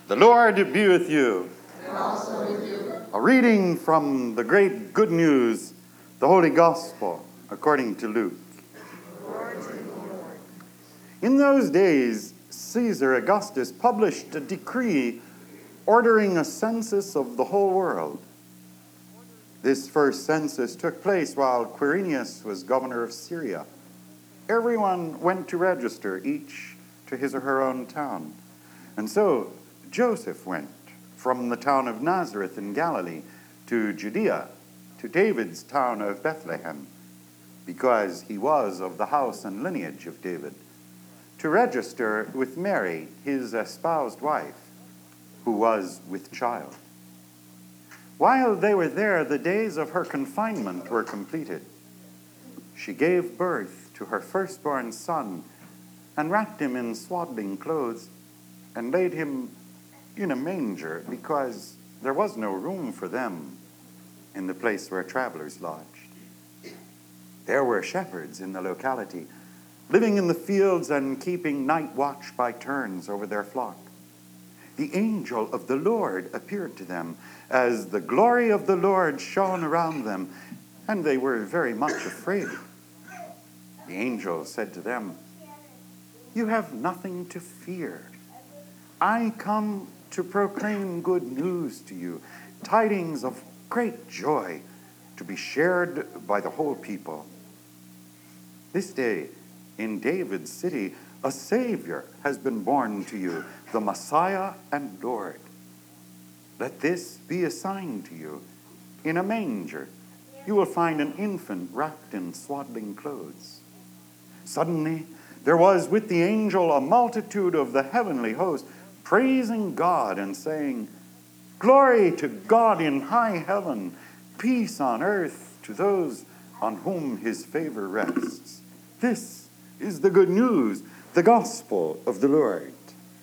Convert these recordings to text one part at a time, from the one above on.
The Lord be with you. And also with you. A reading from the great good news, the Holy Gospel, according to Luke. Glory to you, Lord. In those days, Caesar Augustus published a decree ordering a census of the whole world. This first census took place while Quirinius was governor of Syria. Everyone went to register, each to his or her own town. And so Joseph went from the town of Nazareth in Galilee to Judea, to David's town of Bethlehem, because he was of the house and lineage of David, to register with Mary, his espoused wife, who was with child. While they were there, the days of her confinement were completed. She gave birth to her firstborn son and wrapped him in swaddling clothes and laid him in a manger because there was no room for them in the place where travelers lodged. There were shepherds in the locality, living in the fields and keeping night watch by turns over their flock. The angel of the Lord appeared to them as the glory of the Lord shone around them, and they were very much afraid. The angel said to them, "You have nothing to fear. I come to proclaim good news to you, tidings of great joy to be shared by the whole people. This day in David's city, a Savior has been born to you, the Messiah and Lord. Let this be a sign to you. In a manger, you will find an infant wrapped in swaddling clothes." Suddenly, there was with the angel a multitude of the heavenly host, praising God and saying, "Glory to God in high heaven, peace on earth to those on whom his favor rests." This is the good news, the gospel of the Lord.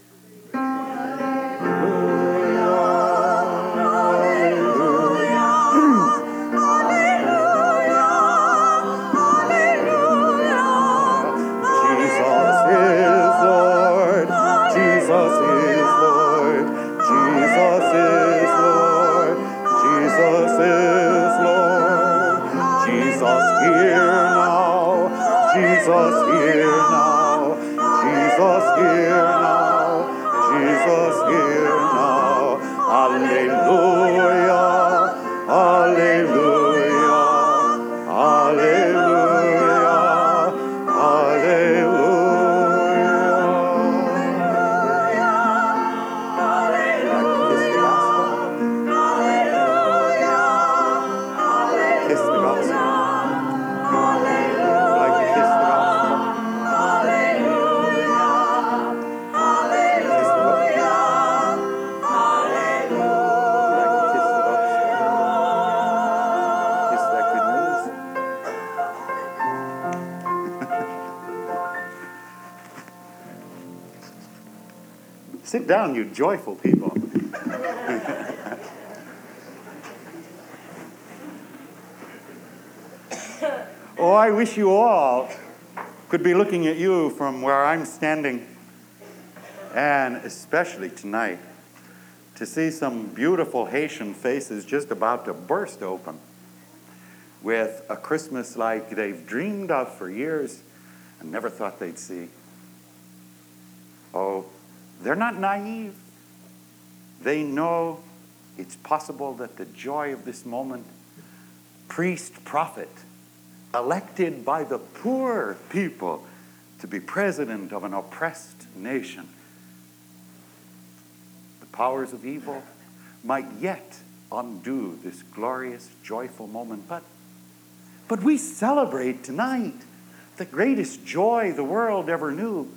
Sit down, you joyful people. Oh, I wish you all could be looking at you from where I'm standing, and especially tonight, to see some beautiful Haitian faces just about to burst open with a Christmas like they've dreamed of for years and never thought they'd see. Oh, they're not naive. They know it's possible that the joy of this moment, priest, prophet, elected by the poor people to be president of an oppressed nation, the powers of evil might yet undo this glorious, joyful moment. But we celebrate tonight the greatest joy the world ever knew,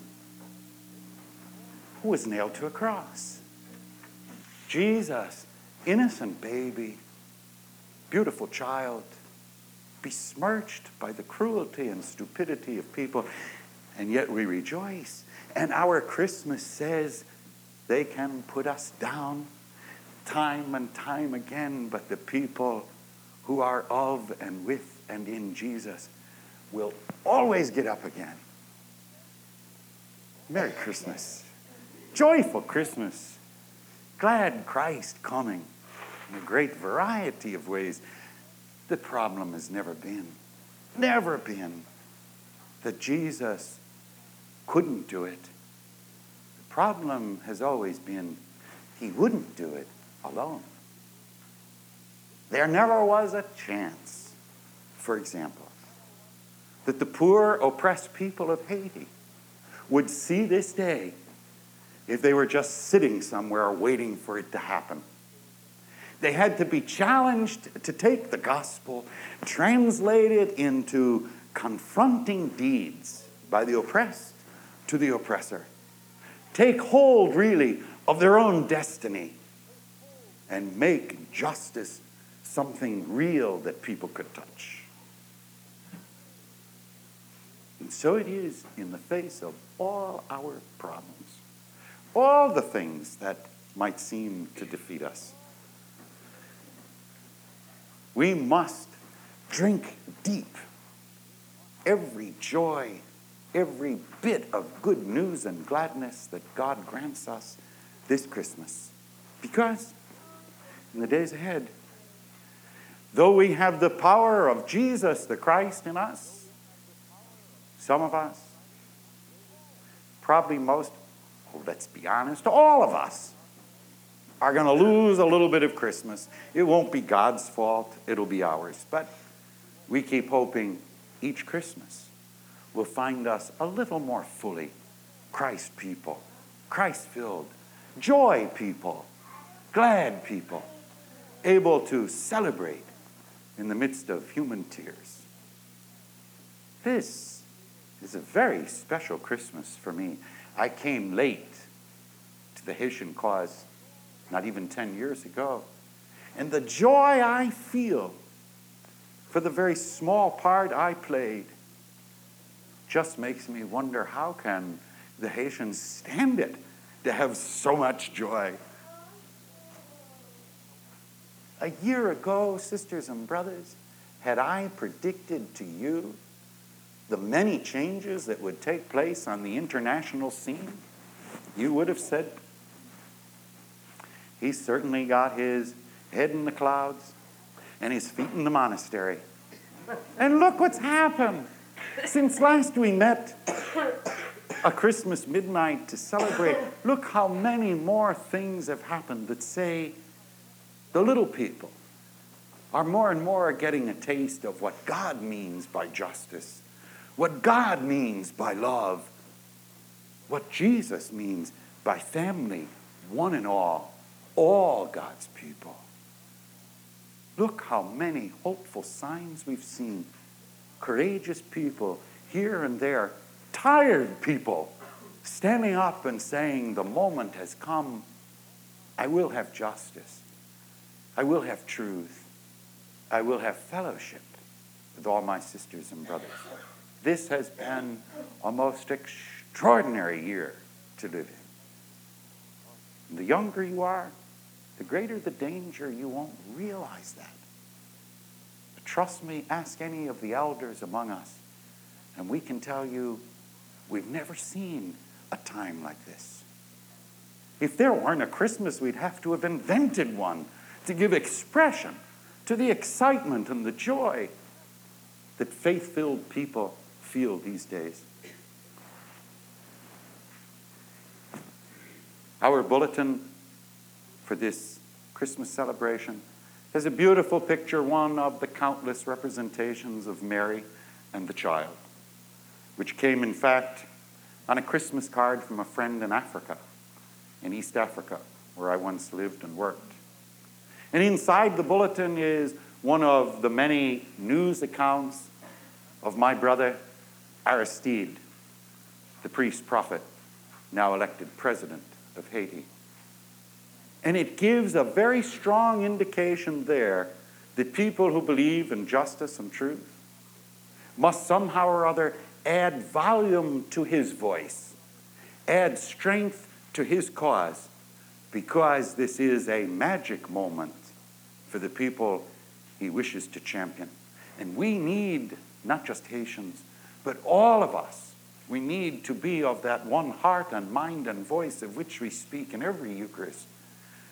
who was nailed to a cross. Jesus, innocent baby, beautiful child, besmirched by the cruelty and stupidity of people, and yet we rejoice. And our Christmas says they can put us down time and time again, but the people who are of and with and in Jesus will always get up again. Merry Christmas. Joyful Christmas. glad Christ coming in a great variety of ways. The problem has never been that Jesus couldn't do it. The problem has always been he wouldn't do it alone. There never was a chance, for example, that the poor, oppressed people of Haiti would see this day if they were just sitting somewhere waiting for it to happen. They had to be challenged to take the gospel, translate it into confronting deeds by the oppressed to the oppressor. Take hold, really, of their own destiny and make justice something real that people could touch. And so it is in the face of all our problems, all the things that might seem to defeat us. We must drink deep every joy, every bit of good news and gladness that God grants us this Christmas. Because in the days ahead, though we have the power of Jesus the Christ in us, some of us, probably most, let's be honest, all of us, are going to lose a little bit of Christmas. It won't be God's fault. It'll be ours. But we keep hoping each Christmas will find us a little more fully Christ people, Christ-filled, joy people, glad people, able to celebrate in the midst of human tears. This is a very special Christmas for me. I came late to the Haitian cause not even 10 years ago. And the joy I feel for the very small part I played just makes me wonder, how can the Haitians stand it to have so much joy? A year ago, sisters and brothers, had I predicted to you the many changes that would take place on the international scene, you would have said, he's certainly got his head in the clouds and his feet in the monastery. And look what's happened. Since last we met a Christmas midnight to celebrate, look how many more things have happened that say the little people are more and more getting a taste of what God means by justice, what God means by love, what Jesus means by family, one and all God's people. Look how many hopeful signs we've seen. Courageous people here and there, tired people standing up and saying, the moment has come. I will have justice. I will have truth. I will have fellowship with all my sisters and brothers. This has been a most extraordinary year to live in. And the younger you are, the greater the danger. You won't realize that. But trust me, ask any of the elders among us, and we can tell you we've never seen a time like this. If there weren't a Christmas, we'd have to have invented one to give expression to the excitement and the joy that faith-filled people feel these days. Our bulletin for this Christmas celebration has a beautiful picture, one of the countless representations of Mary and the child, which came, in fact, on a Christmas card from a friend in Africa, in East Africa, where I once lived and worked. And inside the bulletin is one of the many news accounts of my brother Aristide, the priest prophet, now elected president of Haiti. And it gives a very strong indication there that people who believe in justice and truth must somehow or other add volume to his voice, add strength to his cause, because this is a magic moment for the people he wishes to champion. And we need, not just Haitians, but all of us, we need to be of that one heart and mind and voice of which we speak in every Eucharist,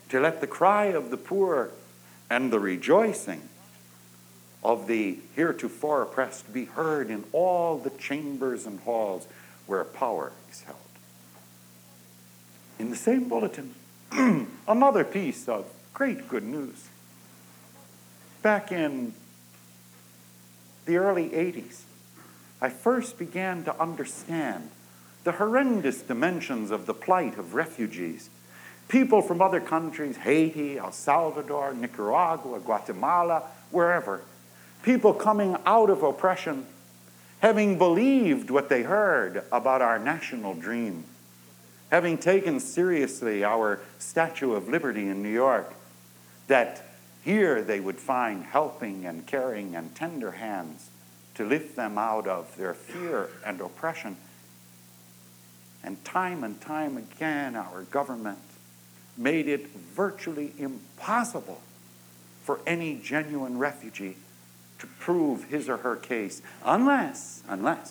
to let the cry of the poor and the rejoicing of the heretofore oppressed be heard in all the chambers and halls where power is held. In the same bulletin, another piece of great good news. Back in the early 80s, I first began to understand the horrendous dimensions of the plight of refugees. People from other countries, Haiti, El Salvador, Nicaragua, Guatemala, wherever. People coming out of oppression, having believed what they heard about our national dream, having taken seriously our Statue of Liberty in New York, that here they would find helping and caring and tender hands to lift them out of their fear and oppression. And time again, our government made it virtually impossible for any genuine refugee to prove his or her case, unless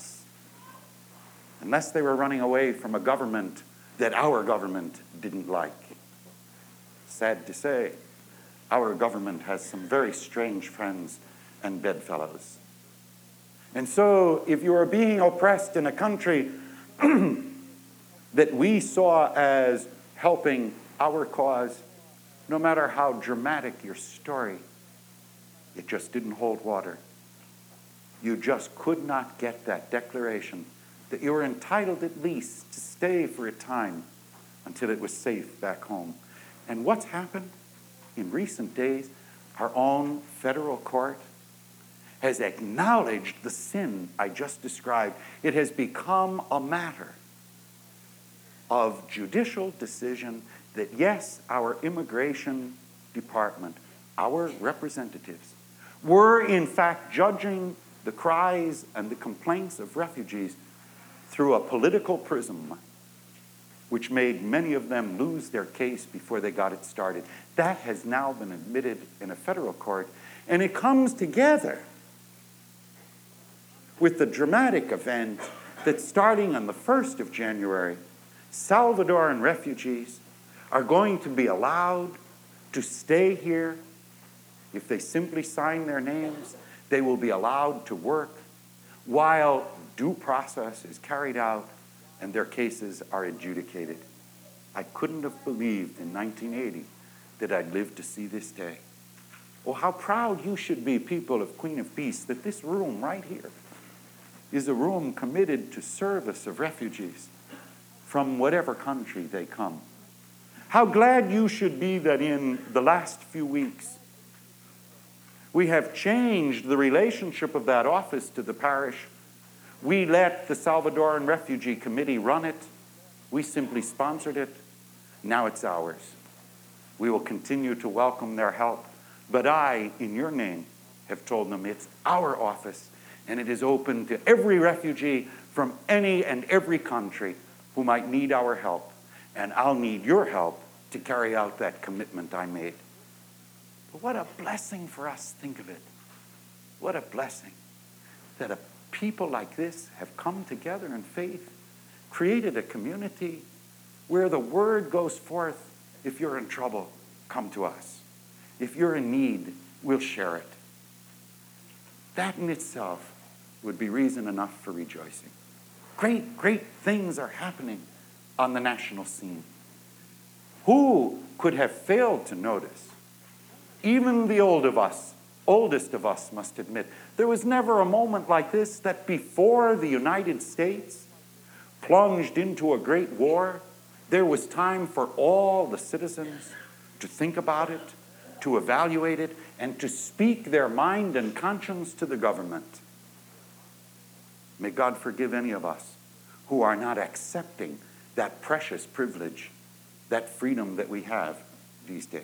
they were running away from a government that our government didn't like. Sad to say, our government has some very strange friends and bedfellows. And so, if you are being oppressed in a country that we saw as helping our cause, no matter how dramatic your story, it just didn't hold water. You just could not get that declaration that you were entitled at least to stay for a time until it was safe back home. And what's happened in recent days, our own federal court has acknowledged the sin I just described. It has become a matter of judicial decision that, yes, our immigration department, our representatives, were in fact judging the cries and the complaints of refugees through a political prism, which made many of them lose their case before they got it started. That has now been admitted in a federal court, and it comes together with the dramatic event that starting on the 1st of January, Salvadoran refugees are going to be allowed to stay here. If they simply sign their names, they will be allowed to work while due process is carried out and their cases are adjudicated. I couldn't have believed in 1980 that I'd live to see this day. Oh, how proud you should be, people of Queen of Peace, that this room right here is a room committed to service of refugees from whatever country they come. How glad you should be that in the last few weeks we have changed the relationship of that office to the parish. We let the Salvadoran Refugee Committee run it. We simply sponsored it. Now it's ours. We will continue to welcome their help. But I, in your name, have told them it's our office, and it is open to every refugee from any and every country who might need our help. And I'll need your help to carry out that commitment I made. But what a blessing for us, think of it. What a blessing that a people like this have come together in faith, created a community where the word goes forth, if you're in trouble, come to us. If you're in need, we'll share it. That in itself would be reason enough for rejoicing. Great things are happening on the national scene. Who could have failed to notice? Even the oldest of us must admit, there was never a moment like this that before the United States plunged into a great war, there was time for all the citizens to think about it, to evaluate it, and to speak their mind and conscience to the government. May God forgive any of us who are not accepting that precious privilege, that freedom that we have these days.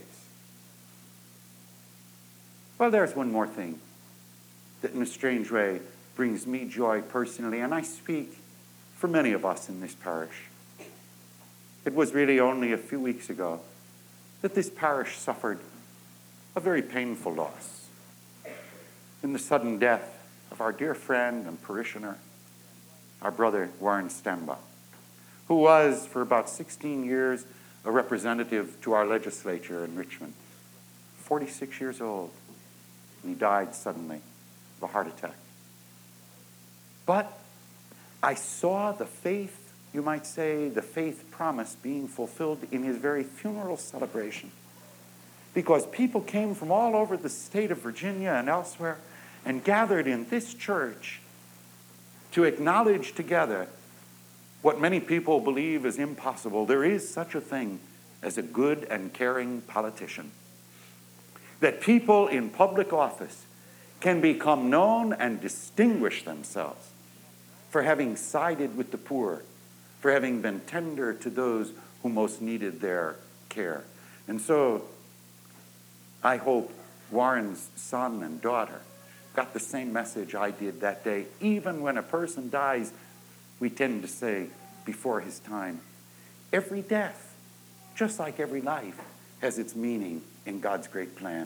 Well, there's one more thing that in a strange way brings me joy personally, and I speak for many of us in this parish. It was really only a few weeks ago that this parish suffered a very painful loss in the sudden death of our dear friend and parishioner, our brother Warren Stemba, who was for about 16 years a representative to our legislature in Richmond, 46 years old, and he died suddenly of a heart attack. But I saw the faith, you might say, the faith promise being fulfilled in his very funeral celebration. Because people came from all over the state of Virginia and elsewhere and gathered in this church to acknowledge together what many people believe is impossible. There is such a thing as a good and caring politician. That people in public office can become known and distinguish themselves for having sided with the poor, for having been tender to those who most needed their care. And so I hope Warren's son and daughter got the same message I did that day. Even when a person dies, we tend to say before his time, every death, just like every life, has its meaning in God's great plan.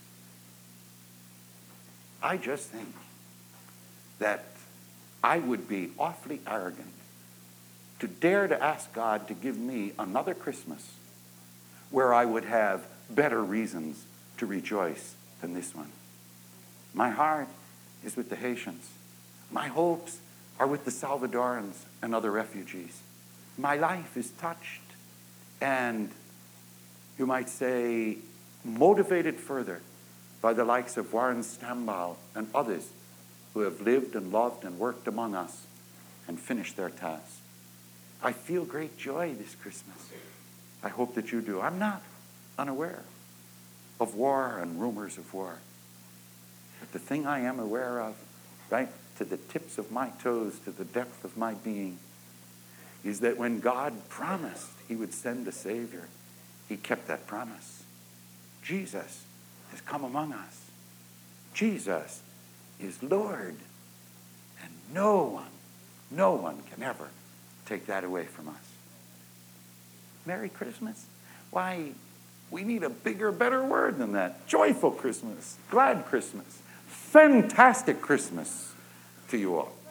I just think that I would be awfully arrogant to dare to ask God to give me another Christmas where I would have better reasons to rejoice than this one. My heart is with the Haitians. My hopes are with the Salvadorans and other refugees. My life is touched and, you might say, motivated further by the likes of Warren Stambaugh and others who have lived and loved and worked among us and finished their task. I feel great joy this Christmas. I hope that you do. I'm not unaware of war and rumors of war. But the thing I am aware of, right to the tips of my toes, to the depth of my being, is that when God promised he would send a Savior, he kept that promise. Jesus has come among us. Jesus is Lord. And no one can ever take that away from us. Merry Christmas? Why, we need a bigger, better word than that. Joyful Christmas, glad Christmas, fantastic Christmas to you all.